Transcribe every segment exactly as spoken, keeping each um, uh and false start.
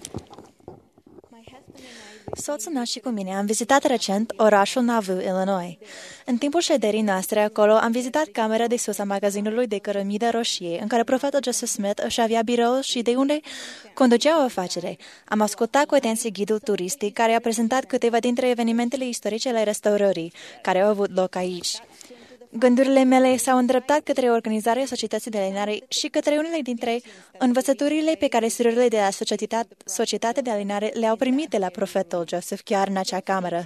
Soțul meu și cu mine am vizitat recent orașul Nauvoo, Illinois. În timpul șederii noastre acolo am vizitat camera de sus a magazinului de cărămidă roșie, în care profetul Joseph Smith își avea biroul și de unde conducea o afacere. Am ascultat cu atenție ghidul turistic, care a prezentat câteva dintre evenimentele istorice ale restaurării, care au avut loc aici. Gândurile mele s-au îndreptat către organizarea societății de alinare și către unele dintre învățăturile pe care surorile de la societate, societate de alinare le-au primit de la profetul Joseph chiar în acea cameră.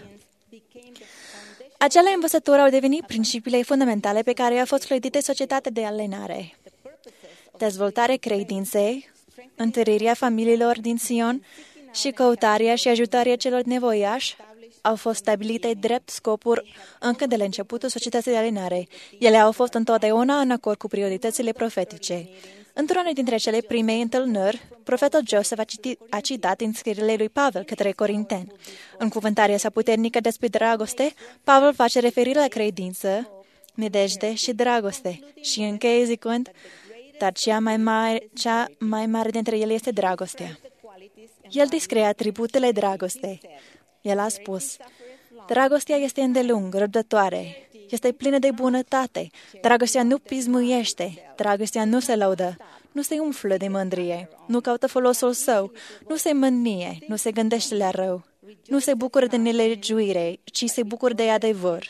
Acele învățături au devenit principiile fundamentale pe care a fost clădită societatea de alinare. Dezvoltarea credinței, întărirea familiilor din Sion și căutarea și ajutarea celor nevoiași au fost stabilite drept scopuri încă de la începutul societății de alinare. Ele au fost întotdeauna în acord cu prioritățile profetice. Într-una dintre cele prime întâlniri, profetul Joseph a, citit, a citat în scrierile lui Pavel către Corinteni. În cuvântarea sa puternică despre dragoste, Pavel face referire la credință, nădejde și dragoste și încheie zicând, dar cea mai mare, cea mai mare dintre ele este dragostea. El descrie atributele dragostei. El a spus, dragostea este îndelung, răbdătoare, este plină de bunătate, dragostea nu pismuiește, dragostea nu se laudă, nu se umflă de mândrie, nu caută folosul său, nu se mânie, nu se gândește la rău, nu se bucură de nelegiuire, ci se bucură de adevăr.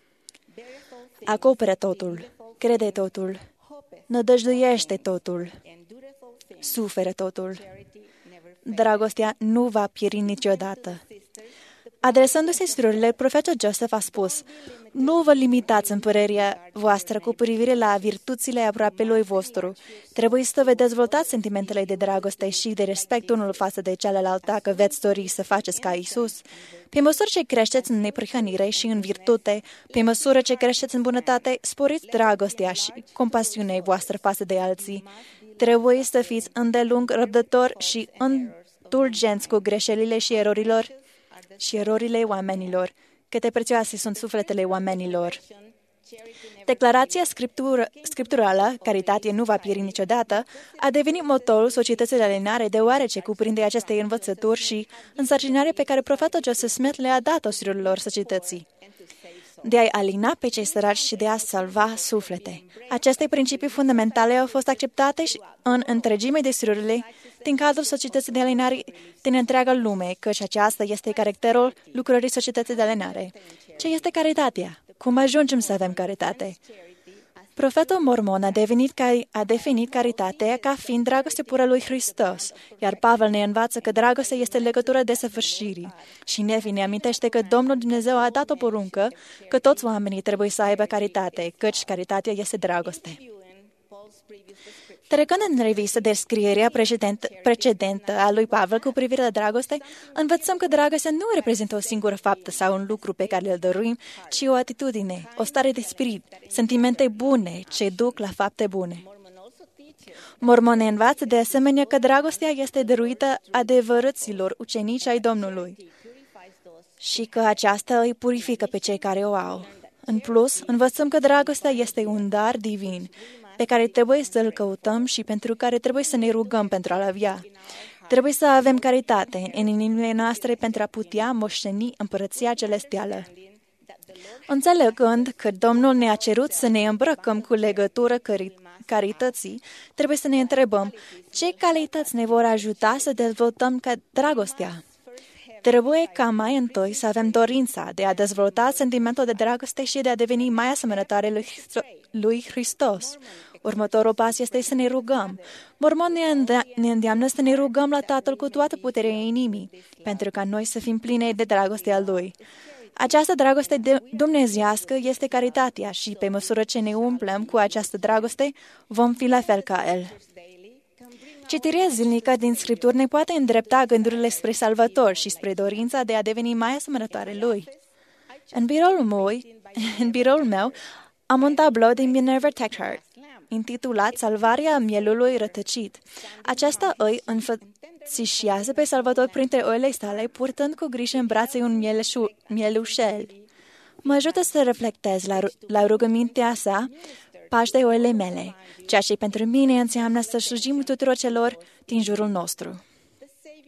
Acoperă totul, crede totul, nădăjduiește totul, suferă totul. Dragostea nu va pieri niciodată. Adresându-se surorilor, profetul Joseph a spus, nu vă limitați în părerea voastră cu privire la virtuțile aproapelui vostru. Trebuie să vă dezvoltați sentimentele de dragoste și de respect unul față de celălalt dacă veți dori să faceți ca Iisus. Pe măsură ce creșteți în neprihănire și în virtute, pe măsură ce creșteți în bunătate, sporiți dragostea și compasiunea voastră față de alții. Trebuie să fiți îndelung răbdători și indulgenți cu greșelile și erorilor și erorile oamenilor. Câte prețioase sunt sufletele oamenilor. Declarația scriptură, scripturală, caritate nu va pieri niciodată, a devenit motorul societății de alinare, deoarece cuprinde aceste învățături și însărcinarea pe care profetul Joseph Smith le-a dat-o surorilor societății. De a-i alina pe cei săraci și de a salva suflete. Aceste principii fundamentale au fost acceptate în întregime de surorile din cadrul societății de alinare din întreaga lume, căci aceasta este caracterul lucrării societății de alinare. Ce este caritatea? Cum ajungem să avem caritate? Profetul mormon a, devenit, a definit caritatea ca fiind dragoste pură lui Hristos, iar Pavel ne învață că dragostea este legătură de săvârșirii. Și Nefi ne amintește că Domnul Dumnezeu a dat o poruncă că toți oamenii trebuie să aibă caritate, căci caritatea este dragoste. Trecând în revistă descrierea precedentă a lui Pavel cu privire la dragoste, învățăm că dragostea nu reprezintă o singură faptă sau un lucru pe care îl dăruim, ci o atitudine, o stare de spirit, sentimente bune ce duc la fapte bune. Mormoni învață de asemenea că dragostea este dăruită adevărăților ucenici ai Domnului și că aceasta îi purifică pe cei care o au. În plus, învățăm că dragostea este un dar divin, pe care trebuie să-l căutăm și pentru care trebuie să ne rugăm pentru a-l avea. Trebuie să avem caritate în inimile noastre pentru a putea moșteni împărăția celestială. Înțelegând că Domnul ne-a cerut să ne îmbrăcăm cu legătură cari- carității, trebuie să ne întrebăm ce calități ne vor ajuta să dezvoltăm ca dragostea. Trebuie ca mai întâi să avem dorința de a dezvolta sentimentul de dragoste și de a deveni mai asemănătoare lui, lui Hristos. Următorul pas este să ne rugăm. Mormon ne îndeamnă să ne rugăm la Tatăl cu toată puterea inimii, pentru ca noi să fim pline de dragoste a Lui. Această dragoste dumnezeiască este caritatea și, pe măsură ce ne umplem cu această dragoste, vom fi la fel ca El. Citirea zilnică din Scripturi ne poate îndrepta gândurile spre Salvator și spre dorința de a deveni mai asemănătoare Lui. În biroul meu, în biroul meu am un tablou de Minerva Teckhart, intitulat Salvarea mielului rătăcit. Aceasta îi înfățișează pe Salvator printre oile sale, purtând cu grijă în brațe un mieleșu, mielușel. Mă ajută să reflectez la, la rugămintea sa, pași de oile mele, ceea ce pentru mine înseamnă să slujim tuturor celor din jurul nostru.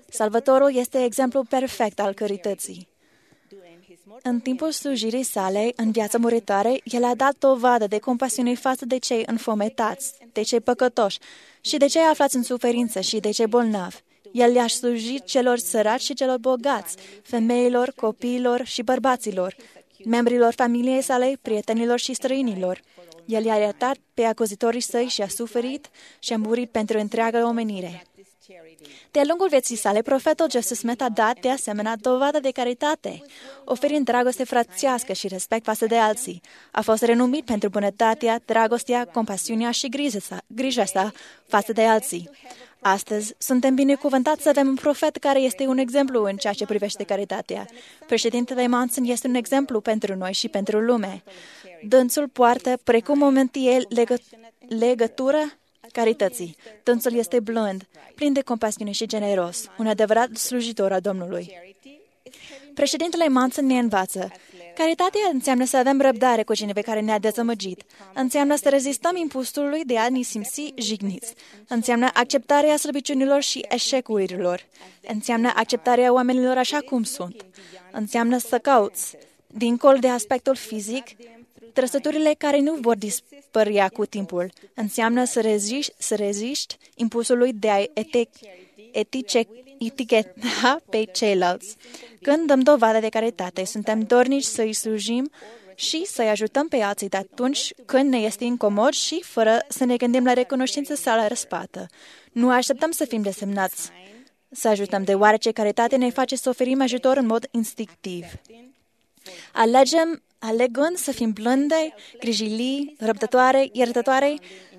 Salvatorul este exemplul perfect al carității. În timpul slujirii sale, în viața muritoare, el a dat dovadă de compasiune față de cei înfometați, de cei păcătoși și de cei aflați în suferință și de cei bolnavi. El i-a slujit celor săraci și celor bogați, femeilor, copiilor și bărbaților, membrilor familiei sale, prietenilor și străinilor. El i-a iertat pe acuzitorii săi și a suferit și a murit pentru întreaga omenire. De-a lungul vieții sale, profetul Joseph Smith a dat, de asemenea, dovadă de caritate, oferind dragoste frățească și respect față de alții. A fost renumit pentru bunătatea, dragostea, compasiunea și grija sa față de alții. Astăzi, suntem binecuvântați să avem un profet care este un exemplu în ceea ce privește caritatea. Președintele Monson este un exemplu pentru noi și pentru lume. Dânsul poartă, precum o mântie, legă, legătură carității. Dânsul este blând, plin de compasiune și generos, un adevărat slujitor al Domnului. Președintele Monson ne învață. Caritatea înseamnă să avem răbdare cu cineva care ne-a dezamăgit. Înseamnă să rezistăm impulsului de a ne simți jigniți. Înseamnă acceptarea slăbiciunilor și eșecurilor. Înseamnă acceptarea oamenilor așa cum sunt. Înseamnă să cauți, dincolo de aspectul fizic, trăsăturile care nu vor dispărea cu timpul. Înseamnă să reziști, să reziști impulsului de a etice, eticheta pe ceilalți. Când dăm dovadă de caritate, suntem dornici să-i slujim și să-i ajutăm pe alții de atunci când ne este incomod și fără să ne gândim la recunoștință sau la răspată. Nu așteptăm să fim desemnați să ajutăm, deoarece caritatea ne face să oferim ajutor în mod instinctiv. Alegem, alegând să fim blânde, grijilii, răbdătoare, iertătoare,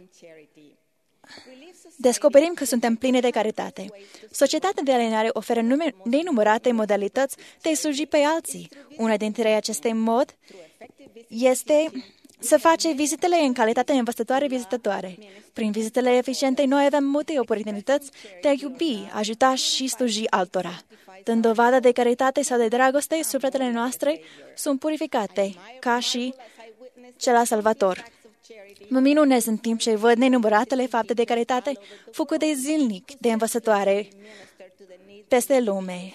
descoperim că suntem pline de caritate. Societatea de alinare oferă nenumărate modalități de a sluji pe alții. Una dintre aceste mod este să face vizitele în calitate învățătoare vizitătoare. Prin vizitele eficiente, noi avem multe oportunități de a iubi, ajuta și sluji altora. Dând dovadă de caritate sau de dragoste, sufletele noastre sunt purificate, ca și cel al Salvator. Mă minunez în timp ce văd nenumăratele fapte de caritate făcute zilnic de învățătoare peste lume.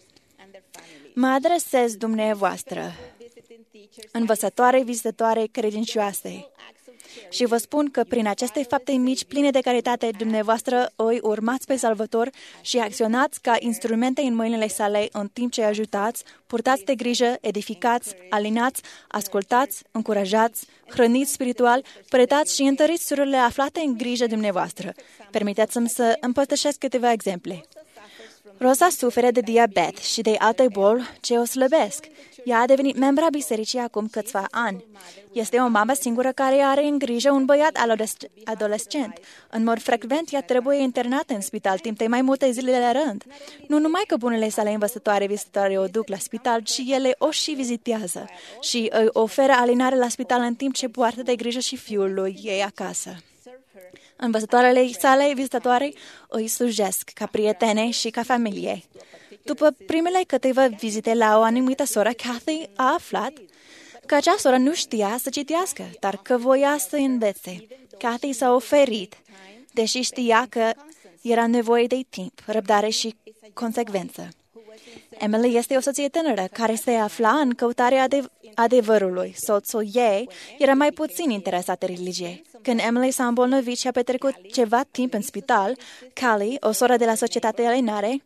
Mă adresez dumneavoastră, învățătoare, vizitătoare, credincioase, și vă spun că prin aceste fapte mici, pline de caritate, dumneavoastră îi urmați pe Salvator și acționați ca instrumente în mâinile sale în timp ce ajutați, purtați de grijă, edificați, alinați, ascultați, încurajați, hrăniți spiritual, pretați și întăriți surorile aflate în grijă dumneavoastră. Permiteți-mi să împărtășesc câteva exemple. Rosa suferă de diabet și de alte boli ce o slăbesc. Ea a devenit membra bisericii acum câțiva ani. Este o mamă singură care are în grijă un băiat adolescent. În mod frecvent, ea trebuie internată în spital timp de mai multe zile la rând. Nu numai că bunele sale învățătoare vizitoare o duc la spital, ci ele o și vizitează și îi oferă alinare la spital în timp ce poartă de grijă și fiul lui ei acasă. Învățătoarele sale vizitatoare îi slujesc ca prietene și ca familie. După primele câteva vizite la o anumită soră, Kathy a aflat că acea soră nu știa să citească, dar că voia să învețe. Kathy s-a oferit, deși știa că era nevoie de timp, răbdare și consecvență. Emily este o soție tânără care se afla în căutarea adev- adevărului. Soțul ei era mai puțin interesat de religie. Când Emily s-a îmbolnăvit și a petrecut ceva timp în spital, Callie, o soră de la Societatea Alinare,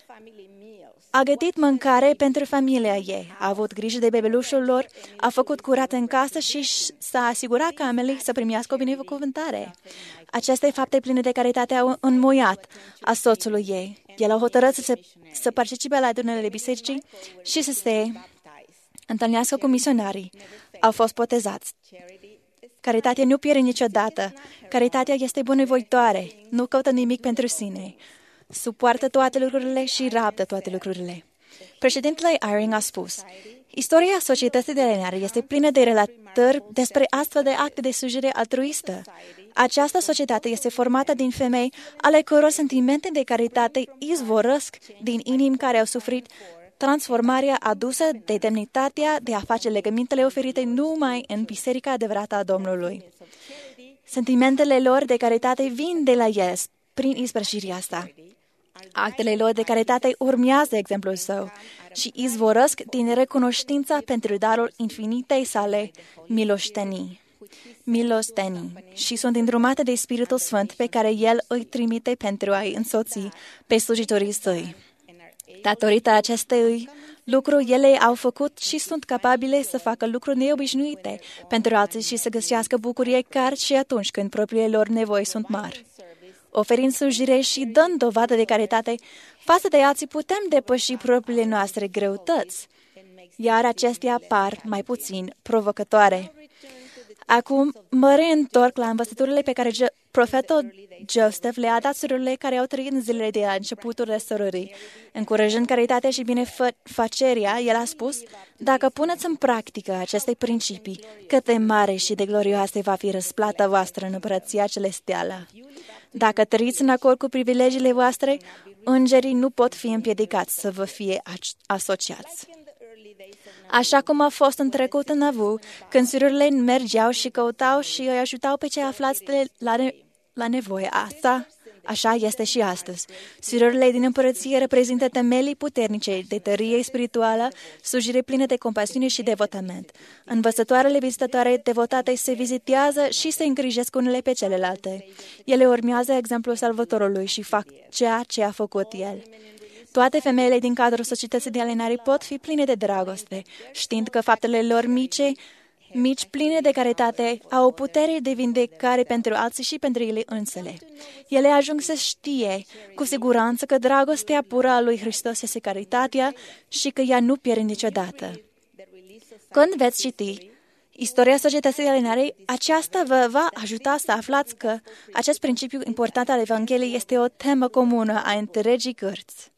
a gătit mâncare pentru familia ei, a avut grijă de bebelușul lor, a făcut curat în casă și s-a asigurat ca Emily să primească o binecuvântare. Aceste fapte pline de caritate au înmuiat a soțului ei. El a hotărât să, se, să participe la adunările bisericii și să se întâlnească cu misionarii. Au fost botezați. Caritatea nu pierde niciodată. Caritatea este bunăvoitoare, nu caută nimic pentru sine. Supoartă toate lucrurile și rabdă toate lucrurile. Președintele Eyring a spus: istoria societății de alinare este plină de relatări despre astfel de acte de slujire altruistă. Această societate este formată din femei ale căror sentimente de caritate izvorăsc din inimi care au suferit transformarea adusă de demnitatea de a face legămintele oferite numai în biserica adevărată a Domnului. Sentimentele lor de caritate vin de la el prin ispășirea asta. Actele lor de caritate urmează exemplul său și izvorăsc din recunoștința pentru darul infinitei sale milostenii. milostenii și sunt îndrumate de Spiritul Sfânt pe care El îi trimite pentru a-i însoți pe slujitorii săi. Datorită acestui lucru, ele au făcut și sunt capabile să facă lucruri neobișnuite pentru alții și să găsească bucurie chiar și atunci când propriile lor nevoi sunt mari. Oferind slujire și dând dovadă de caritate față de alții, putem depăși propriile noastre greutăți, iar acestea par mai puțin provocătoare. Acum mă reîntorc la învățăturile pe care profetul Joseph le-a dat surorile care au trăit în zilele de la începutul restaurării. Încurajând caritatea și binefacerea, el a spus: dacă puneți în practică aceste principii, cât de mare și de glorioasă va fi răsplata voastră în împărăția celestială. Dacă trăiți în acord cu privilegiile voastre, îngerii nu pot fi împiedicați să vă fie asociați. Așa cum a fost în trecut în Nauvoo, când surorile mergeau și căutau și îi ajutau pe cei aflați de la, ne- la nevoie. Asta, așa este și astăzi. Surorile din împărăție reprezintă temelii puternice de tărie spirituală, slujire plină de compasiune și devotament. Învățătoarele vizitatoare devotate se vizitează și se îngrijesc unele pe celelalte. Ele urmează exemplul Salvatorului și fac ceea ce a făcut El. Toate femeile din cadrul societății de alinare pot fi pline de dragoste, știind că faptele lor mici, mici pline de caritate, au o putere de vindecare pentru alții și pentru ele însele. Ele ajung să știe cu siguranță că dragostea pură a lui Hristos este caritatea și că ea nu pierde niciodată. Când veți citi istoria societății de alinare, aceasta vă va ajuta să aflați că acest principiu important al Evangheliei este o temă comună a întregii cărți.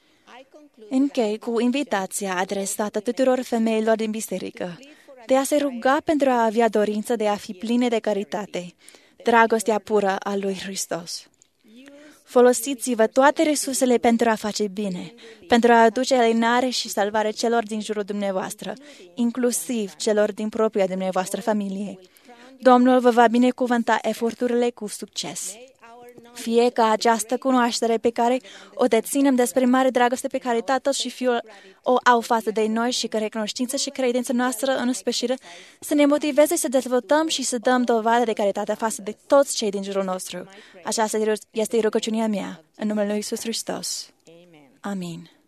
Închei cu invitația adresată tuturor femeilor din biserică de a se ruga pentru a avea dorință de a fi pline de caritate, dragostea pură a lui Hristos. Folosiți-vă toate resursele pentru a face bine, pentru a aduce alinare și salvare celor din jurul dumneavoastră, inclusiv celor din propria dumneavoastră familie. Domnul vă va binecuvânta eforturile cu succes. Fie ca această cunoaștere pe care o deținem despre mare dragoste pe care Tatăl și Fiul o au față de noi și că recunoștință și credința noastră în spășire să ne motiveze să dezvoltăm și să dăm dovadă de caritate față de toți cei din jurul nostru. Aceasta este rugăciunea mea, în numele lui Iisus Hristos. Amin.